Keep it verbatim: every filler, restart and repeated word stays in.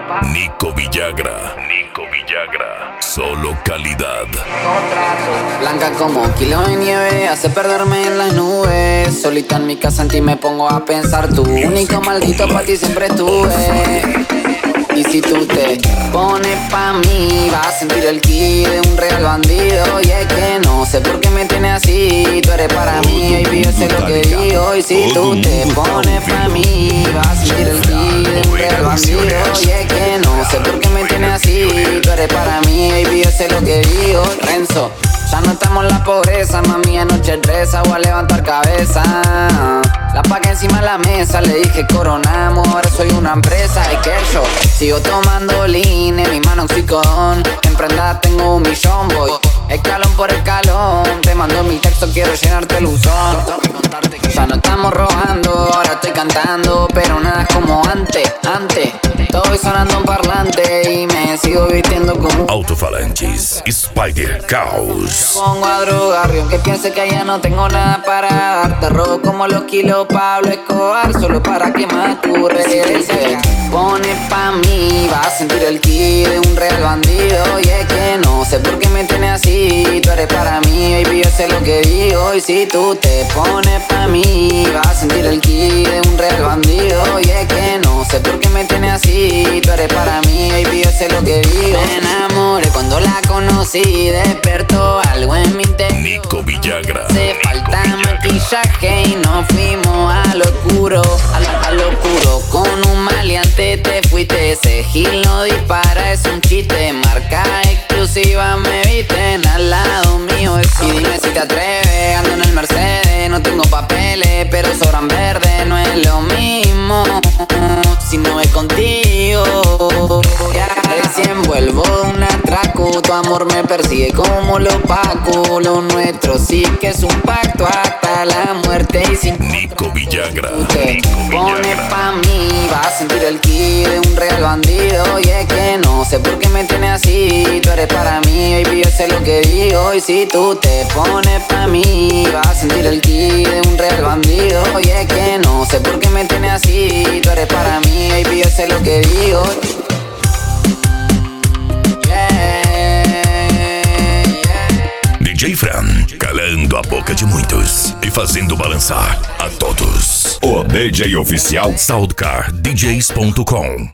Nico Villagra. Nico Villagra. Solo calidad. Blanca como kilo de nieve, hace perderme en las nubes. Solita en mi casa en ti me pongo a pensar. Tu único maldito pa' ti siempre estuve. Y si tú te pones pa' mí, vas a sentir el ki de un real bandido. Y es que no sé por qué me tienes así. Tú eres para mí, baby, yo sé lo que digo. Y si tú te pones pa' mí, vas a sentir el ki de un real bandido. Y es que no sé por qué me tienes así. Tú eres para mí, baby, yo sé lo que digo. Renzo, ya no estamos en la pobreza, mami, anoche reza, voy a levantar cabeza. La pagué encima de la mesa, le dije coronamos, ahora soy una empresa. Y que yo sigo tomando lean, en mi mano un psicodón. En prenda tengo un millón, voy escalón por escalón. Te mando mi texto, quiero llenarte el buzón. Ya no estamos robando, ahora estoy cantando, pero nada es como antes, antes. Estoy sonando un parlante y me sigo vistiendo como Alto-falantes, Spider Caos. pongo a drogar, y aunque piense que allá no tengo nada para dar. Te robo como los kilos Pablo Escobar, solo para que más tú regreses. Pone pa' mí, vas a sentir el ki de un real bandido. Y es que no sé por qué me tienes así. Tú eres para mí, baby, yo sé lo que digo. Y si tú te pones pa' mí, vas a sentir el ki de un real bandido. Y es que no sé por qué me tienes así. Tú eres para mí, baby, yo sé lo que digo. Me enamoré cuando la conocí, despertó algo en mi interior. Nico Villagra. Hace falta maquillaje y nos fuimos a lo oscuro, a lo, a lo oscuro. Con un maleante te fuiste, ese gil no dispara, es un chiste. Marca exclusiva, me visten al lado mío. Y dime si te atreves, ando en el Mercedes. No tengo papeles, pero sobran verdes, no es lo mismo si no es contigo. Ya recién vuelvo de un atraco, tu amor me persigue como lo opaco. Lo nuestro sí que es un pacto hasta la muerte. Y sin Nico Villagra. te pones pa' mí, vas a sentir el ki de un real bandido. Y es que no sé por qué me tienes así. Tú eres para mí, baby, yo sé lo que digo. Y si tú te pones pa' mí, vas a sentir el ki de un real bandido. Y es que no sé por qué me tienes así. Tú eres para mí, baby, yo sé lo que digo. D J Fran, calando a boca de muitos e fazendo balançar a todos. O D J oficial Soundcar D Js ponto com.